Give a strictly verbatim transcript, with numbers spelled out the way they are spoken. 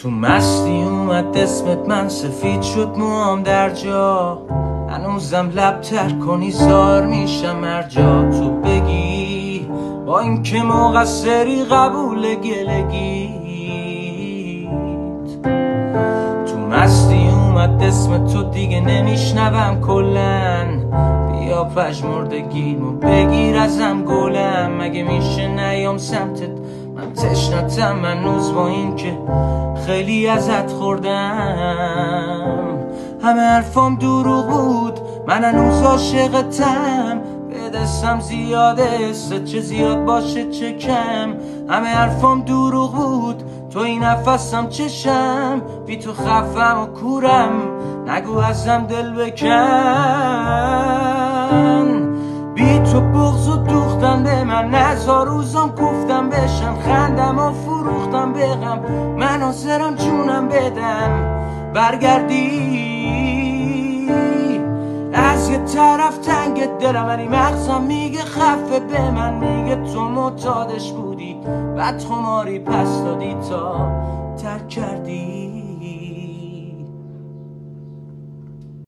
تو مستی اومد اسمت، من سفید شد موام در جا، هنوزم لب تر کنی زار میشم هر جا تو بگی با این که مقصری قبول گلگیت. تو مستی اومد اسم تو دیگه نمیشنوم کلن، بیا پژمردگیمو بگیر ازم گلم. مگه میشه نیام سمتت، من تشنتم هنوز با این که خیلی ازت خوردم. همه حرفام دروغ بود، من هنوز عاشقتم، به دستم زیاده ست، چه زیاد باشه چه کم. همه حرفام دروغ بود، تو این نفسم چشم، بی تو خفم و کورم، نگو ازم دل بکن. بی تو بغض و دوختم به من، نزار روزام گفتم بشم، خندم و فروختم بغم، من حاضرم جونم بدم برگردی. از یه طرف تنگ دلم ولی مغزم میگه خفه، به من میگه تو معتادش بودی، بعد خماری پس دادی تا ترک کردی.